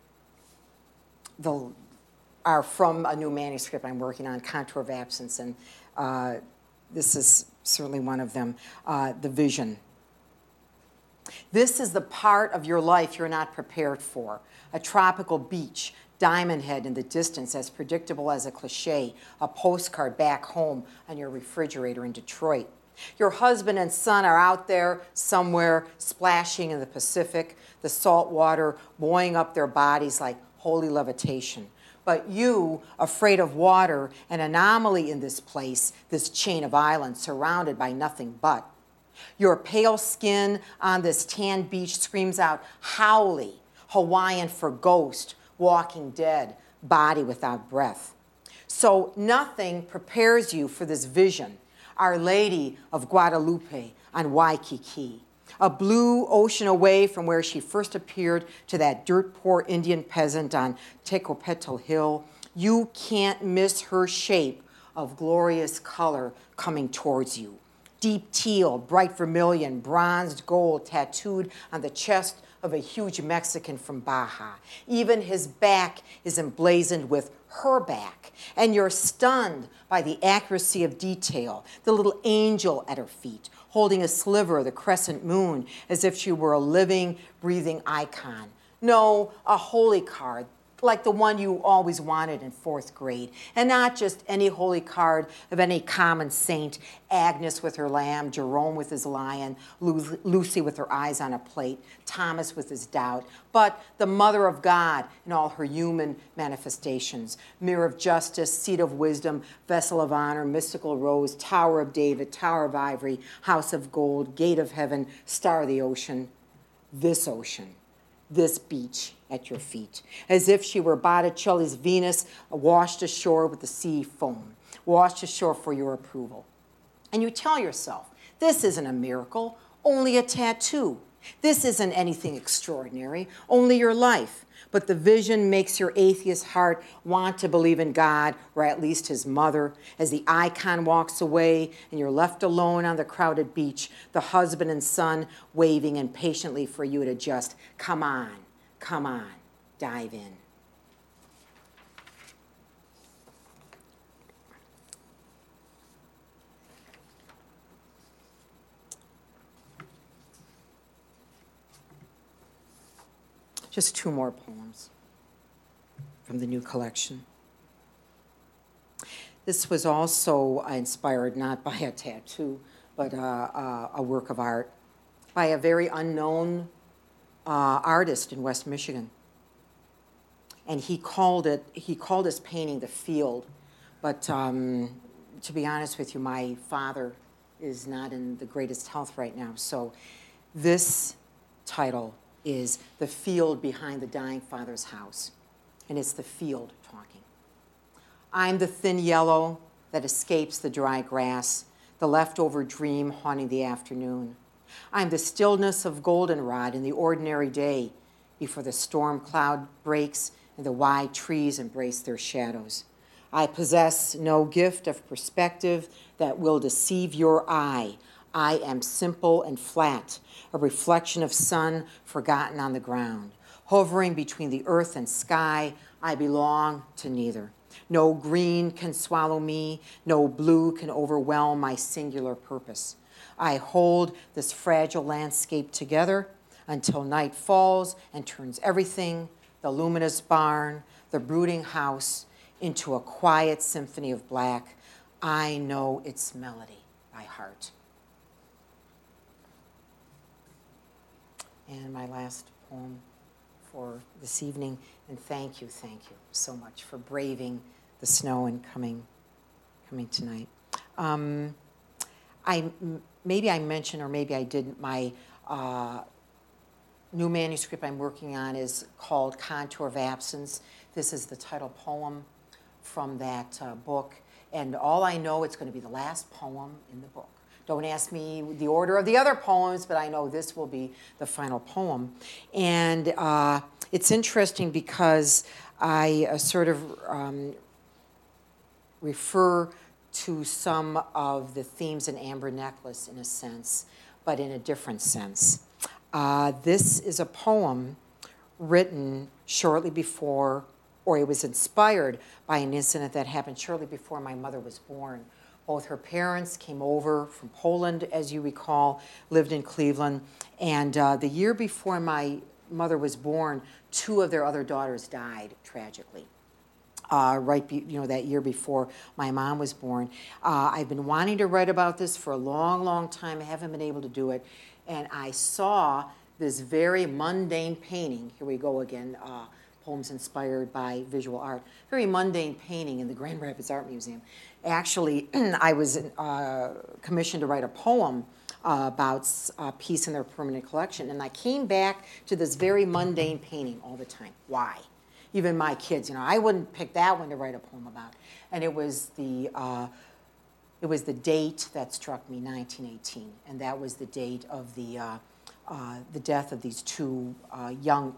are from a new manuscript I'm working on, Contour of Absence, and this is certainly one of them, The Vision. This is the part of your life you're not prepared for. A tropical beach, Diamond Head in the distance, as predictable as a cliche, a postcard back home on your refrigerator in Detroit. Your husband and son are out there somewhere splashing in the Pacific, the salt water buoying up their bodies like holy levitation. But you, afraid of water, an anomaly in this place, this chain of islands surrounded by nothing but. Your pale skin on this tan beach screams out, Howley, Hawaiian for ghost, walking dead, body without breath. So nothing prepares you for this vision, Our Lady of Guadalupe on Waikiki, a blue ocean away from where she first appeared to that dirt-poor Indian peasant on Tecopetl Hill. You can't miss her shape, of glorious color coming towards you. Deep teal, bright vermilion, bronzed gold tattooed on the chest of a huge Mexican from Baja. Even his back is emblazoned with her back, and you're stunned by the accuracy of detail. The little angel at her feet, holding a sliver of the crescent moon as if she were a living, breathing icon. No, a holy card, like the one you always wanted in 4th grade. And not just any holy card of any common saint, Agnes with her lamb, Jerome with his lion, Lucy with her eyes on a plate, Thomas with his doubt, but the Mother of God in all her human manifestations. Mirror of justice, seat of wisdom, vessel of honor, mystical rose, Tower of David, Tower of ivory, house of gold, gate of heaven, star of the ocean, this beach at your feet, as if she were Botticelli's Venus, washed ashore with the sea foam, washed ashore for your approval. And you tell yourself, this isn't a miracle, only a tattoo. This isn't anything extraordinary, only your life. But the vision makes your atheist heart want to believe in God, or at least his mother. As the icon walks away and you're left alone on the crowded beach, the husband and son waving impatiently for you to just, come on, dive in. Just 2 more poems from the new collection. This was also inspired not by a tattoo, but a work of art by a very unknown artist in West Michigan. And he called his painting The Field. But to be honest with you, my father is not in the greatest health right now. So this title is The Field Behind the Dying Father's House. And it's the field talking. I'm the thin yellow that escapes the dry grass, the leftover dream haunting the afternoon. I'm the stillness of goldenrod in the ordinary day before the storm cloud breaks and the wide trees embrace their shadows. I possess no gift of perspective that will deceive your eye. I am simple and flat, a reflection of sun forgotten on the ground. Hovering between the earth and sky, I belong to neither. No green can swallow me, no blue can overwhelm my singular purpose. I hold this fragile landscape together until night falls and turns everything, the luminous barn, the brooding house, into a quiet symphony of black. I know its melody by heart. And my last poem for this evening, and thank you so much for braving the snow and coming tonight. Maybe I mentioned, or maybe I didn't, my new manuscript I'm working on is called Contour of Absence. This is the title poem from that book, and all I know, it's going to be the last poem in the book. Don't ask me the order of the other poems, but I know this will be the final poem. And it's interesting because I sort of refer to some of the themes in Amber Necklace in a sense, but in a different sense. This is a poem written shortly before, or it was inspired by an incident that happened shortly before my mother was born. Both her parents came over from Poland, as you recall, lived in Cleveland, and the year before my mother was born, 2 of their other daughters died tragically. That year before my mom was born. I've been wanting to write about this for a long, long time. I haven't been able to do it. And I saw this very mundane painting. Here we go again, poems inspired by visual art. Very mundane painting in the Grand Rapids Art Museum. Actually, I was commissioned to write a poem about a piece in their permanent collection. And I came back to this very mundane painting all the time. Why? Even my kids, I wouldn't pick that one to write a poem about. And it was the date that struck me, 1918, and that was the date of the death of these 2 young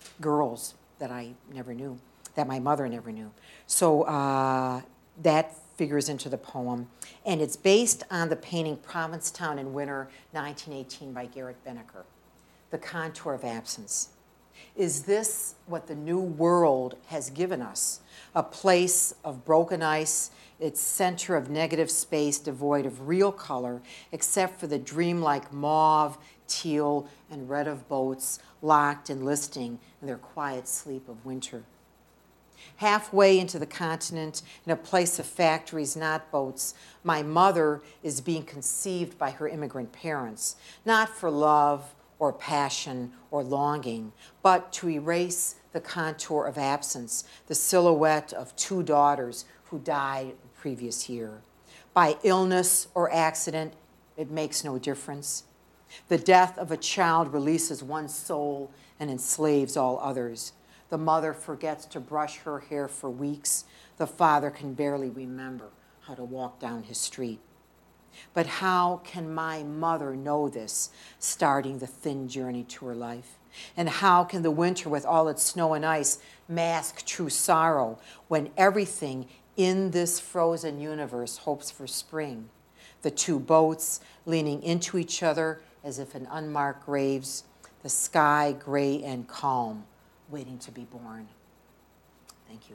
girls that I never knew, that my mother never knew. So that figures into the poem, and it's based on the painting Provincetown in Winter, 1918 by Garrett Benneker, The Contour of Absence. Is this what the new world has given us? A place of broken ice, its center of negative space devoid of real color, except for the dreamlike mauve, teal, and red of boats locked and listing in their quiet sleep of winter. Halfway into the continent, in a place of factories, not boats, my mother is being conceived by her immigrant parents, not for love or passion or longing, but to erase the contour of absence, the silhouette of two daughters who died the previous year. By illness or accident, it makes no difference. The death of a child releases one soul and enslaves all others. The mother forgets to brush her hair for weeks. The father can barely remember how to walk down his street. But how can my mother know this, starting the thin journey to her life? And how can the winter with all its snow and ice mask true sorrow when everything in this frozen universe hopes for spring? The two boats leaning into each other as if in unmarked graves, the sky gray and calm, waiting to be born. Thank you.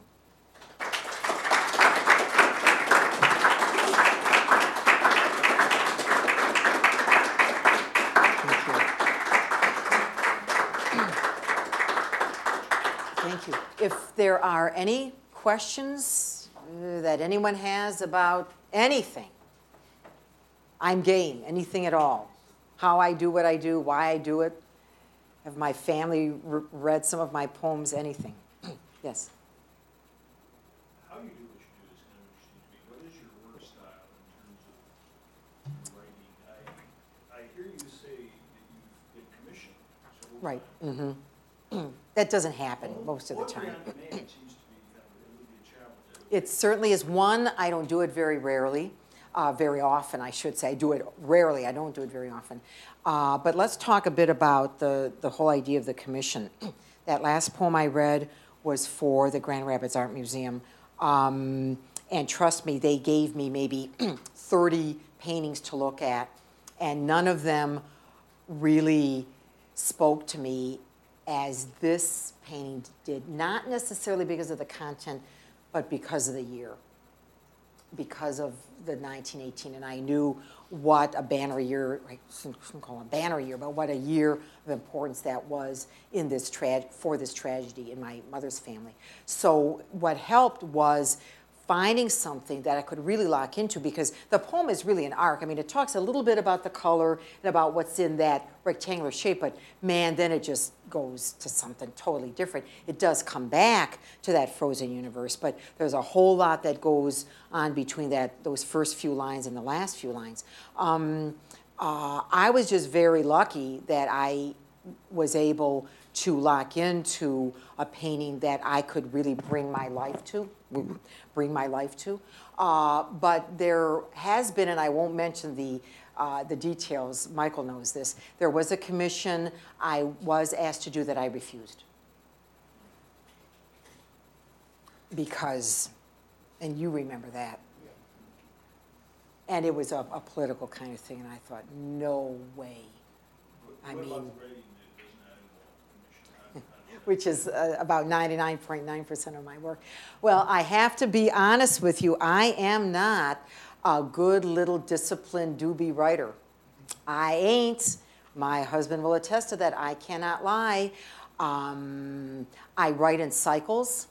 Thank you. If there are any questions that anyone has about anything, I'm game, anything at all. How I do what I do, why I do it. Have my family read some of my poems, anything. Yes? How you do what you do is kind of interesting to me. What is your work style in terms of writing? I hear you say that you've been commissioned several Right. times. That doesn't happen most of the Poetry time. on demand seems to be it would be a challenge. It certainly is one. I don't do it very rarely, very often, I should say. I do it rarely. I don't do it very often. But let's talk a bit about the whole idea of the commission. That last poem I read was for the Grand Rapids Art Museum. And trust me, they gave me maybe 30 paintings to look at, and none of them really spoke to me as this painting did, not necessarily because of the content, but because of the year, because of the 1918. And I knew what a banner year, I shouldn't call it a banner year, but what a year of importance that was in this for this tragedy in my mother's family. So what helped was finding something that I could really lock into, because the poem is really an arc. I mean, it talks a little bit about the color and about what's in that rectangular shape, but man, then it just goes to something totally different. It does come back to that frozen universe, but there's a whole lot that goes on between those first few lines and the last few lines. I was just very lucky that I was able to lock into a painting that I could really bring my life to. But there has been, and I won't mention the details, Michael knows this, there was a commission I was asked to do that I refused. Because, and you remember that. And it was a political kind of thing, and I thought, no way. I mean, which is about 99.9% of my work. Well, I have to be honest with you, I am not a good little disciplined doobie writer. I ain't. My husband will attest to that. I cannot lie. I write in cycles.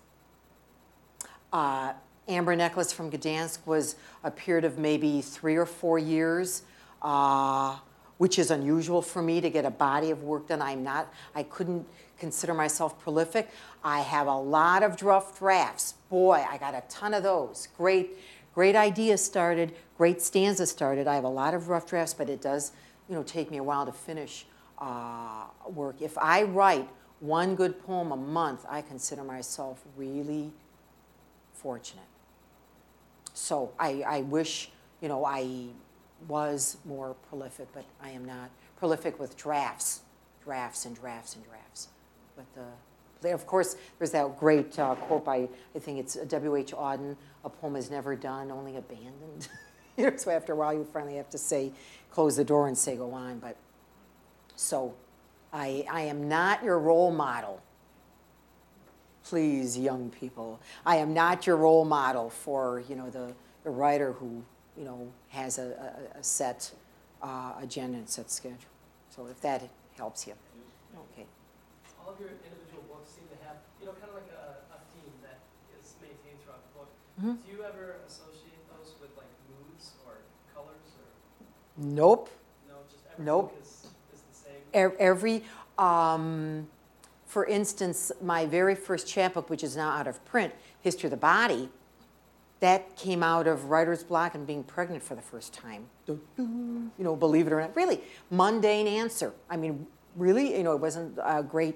Amber Necklace from Gdansk was a period of maybe 3 or 4 years, which is unusual for me to get a body of work done. I couldn't consider myself prolific. I have a lot of rough drafts. Boy, I got a ton of those. Great ideas started, great stanzas started. I have a lot of rough drafts, but it does, take me a while to finish work. If I write one good poem a month, I consider myself really fortunate. So I wish, I was more prolific, but I am not prolific with drafts. But Of course, there's that great quote by, I think it's W.H. Auden, a poem is never done, only abandoned. So after a while, you finally have to say, close the door and say, go on. But so I am not your role model. Please, young people, I am not your role model for, the writer who, has a set agenda and set schedule. So if that helps you. Okay. All of your individual books seem to have, kind of like a theme that is maintained throughout the book. Mm-hmm. Do you ever associate those with like moods or colors or? Nope. No, just every Nope. book is the same. For instance, my very first chapbook, which is now out of print, History of the Body, that came out of writer's block and being pregnant for the first time. Believe it or not, really mundane answer. I mean, really, it wasn't a great,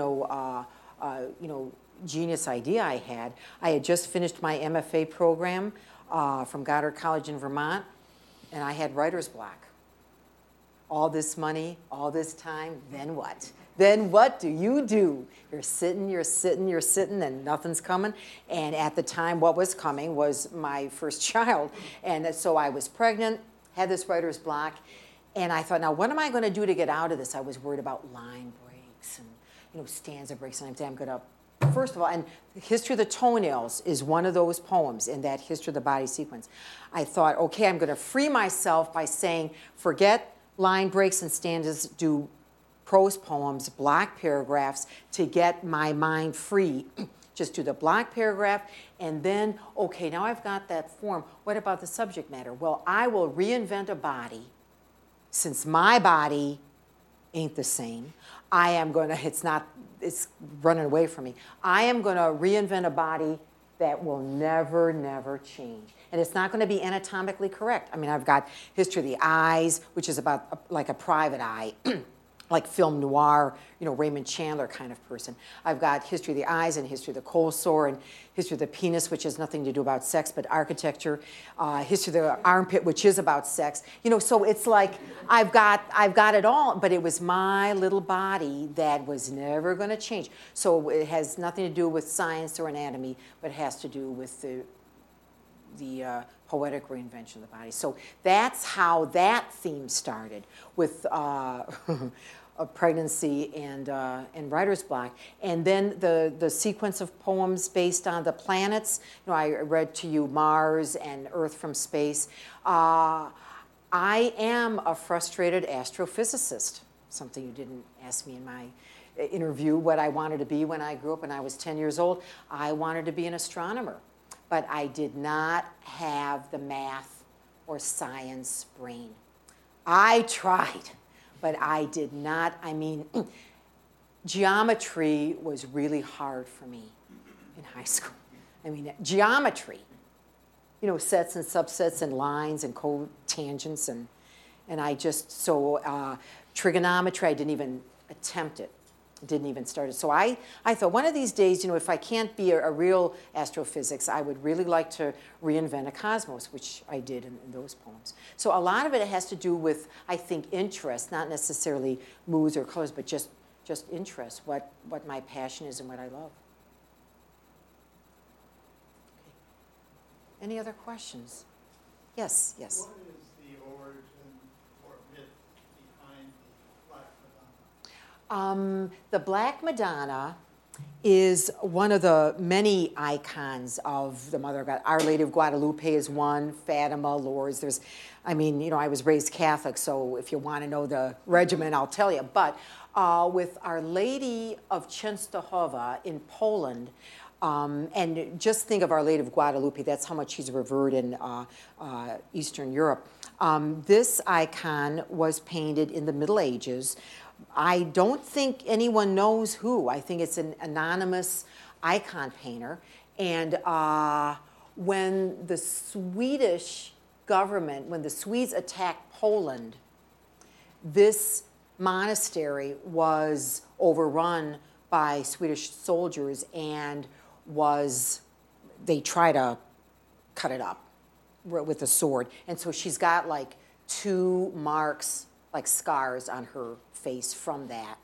genius idea I had. I had just finished my MFA program from Goddard College in Vermont, and I had writer's block. All this money, all this time, then what? Then what do? You're sitting, and nothing's coming. And at the time, what was coming was my first child. And so I was pregnant, had this writer's block, and I thought, now what am I going to do to get out of this? I was worried about line breaks and stanza breaks, and I'm going to, first of all, and History of the Toenails is one of those poems in that History of the Body sequence. I thought, okay, I'm going to free myself by saying, forget line breaks and stanzas, do prose poems, block paragraphs to get my mind free. Just do the block paragraph, and then, okay, now I've got that form. What about the subject matter? Well, I will reinvent a body, since my body ain't the same. It's running away from me. I am going to reinvent a body that will never, never change. And it's not going to be anatomically correct. I mean, I've got History of the Eyes, which is about like a private eye, like film noir, Raymond Chandler kind of person. I've got History of the Eyes and History of the Cold Sore and History of the Penis, which has nothing to do about sex, but architecture. History of the Armpit, which is about sex. So it's like I've got it all, but it was my little body that was never going to change. So it has nothing to do with science or anatomy, but it has to do with the poetic reinvention of the body. So that's how that theme started with a pregnancy and writer's block. And then the sequence of poems based on the planets. I read to you Mars and Earth from Space. I am a frustrated astrophysicist, something you didn't ask me in my interview what I wanted to be when I grew up when I was 10 years old. I wanted to be an astronomer. But I did not have the math or science brain. I tried, but I did not. I mean, geometry was really hard for me in high school. I mean, geometry, sets and subsets and lines and cotangents and I just, trigonometry, I didn't even attempt it. Didn't even start it. So I thought one of these days, if I can't be a real astrophysics, I would really like to reinvent a cosmos, which I did in those poems. So a lot of it has to do with, I think, interest, not necessarily moods or colors, but just interest, what my passion is and what I love. Okay. Any other questions? Yes. What is the origin or myth behind the Black Madonna? The Black Madonna is one of the many icons of the Mother of God. Our Lady of Guadalupe is one, Fatima, Lourdes. I was raised Catholic, so if you want to know the regimen, I'll tell you. But with Our Lady of Częstochowa in Poland, and just think of Our Lady of Guadalupe, that's how much she's revered in Eastern Europe. This icon was painted in the Middle Ages. I don't think anyone knows who. I think it's an anonymous icon painter. And when the Swedish government, when the Swedes attacked Poland, this monastery was overrun by Swedish soldiers and they try to cut it up with a sword. And so she's got like 2 marks, like scars on her face from that.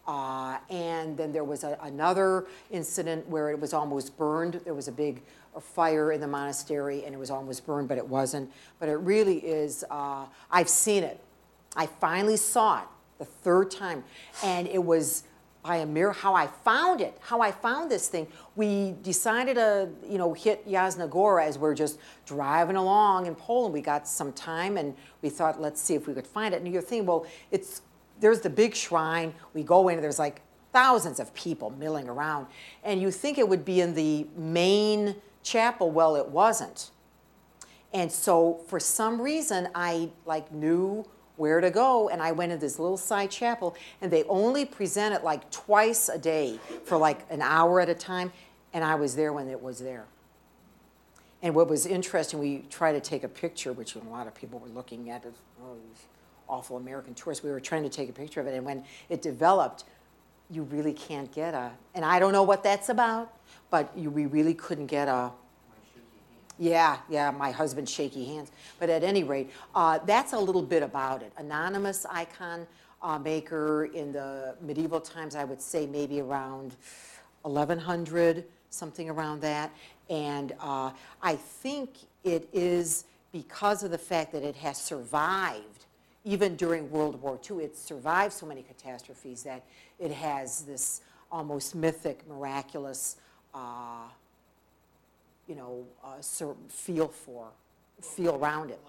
And then there was another incident where it was almost burned. There was a big fire in the monastery, and it was almost burned, but it wasn't. But it really is, I've seen it. I finally saw it the third time, and it was by a miracle. How I found it, how I found this thing. We decided to, hit Jasna Gora as we're just driving along in Poland. We got some time, and we thought, let's see if we could find it. And you're thinking, well, there's the big shrine. We go in, and there's like thousands of people milling around, and you think it would be in the main chapel. Well, it wasn't. And so for some reason, I knew where to go, and I went in this little side chapel, and they only present it like twice a day for like an hour at a time, and I was there when it was there. And what was interesting, we tried to take a picture, which a lot of people were looking at as, oh, these awful American tourists. We were trying to take a picture of it, and when it developed, you really can't get and I don't know what that's about, but we really couldn't get yeah, my husband's shaky hands. But at any rate, that's a little bit about it. Anonymous icon maker in the medieval times, I would say maybe around 1100, something around that. And I think it is because of the fact that it has survived, even during World War II, it survived so many catastrophes that it has this almost mythic, miraculous feel around it.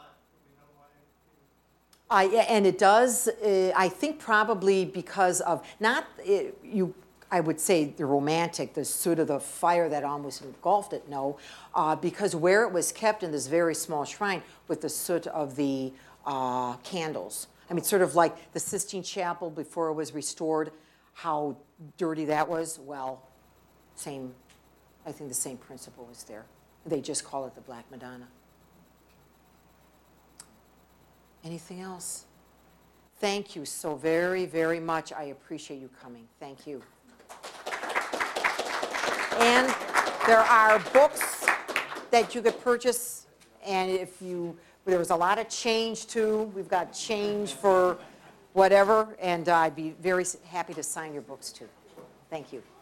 Yeah, and it does, I think probably because of, I would say the romantic, the soot of the fire that almost engulfed it, no, because where it was kept in this very small shrine with the soot of the candles. I mean, sort of like the Sistine Chapel before it was restored, how dirty that was. Well, I think the same principle was there. They just call it the Black Madonna. Anything else? Thank you so very, very much. I appreciate you coming. Thank you. And there are books that you could purchase, and there was a lot of change too. We've got change for whatever, and I'd be very happy to sign your books too. Thank you.